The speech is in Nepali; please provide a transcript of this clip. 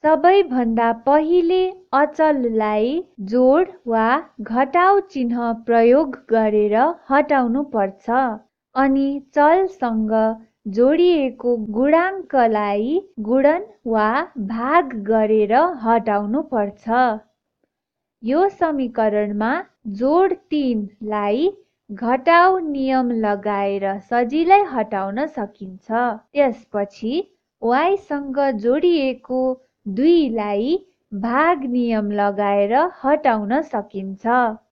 सबैभन्दा पहिले अचललाई जोड वा घटाउ चिन्ह प्रयोग गरेर हटाउनु पर्छ अनि चलसँग जोडिएको गुणाङ्कलाई गुणन वा भाग गरेर हटाउनु पर्छ। यो समीकरणमा जोड 3 लाई घटाउ नियम लगाएर सजिलै हटाउन सकिन्छ। त्यसपछि y सँग जोडिएको 2 लाई भाग नियम लगाएर हटाउन सकिन्छ।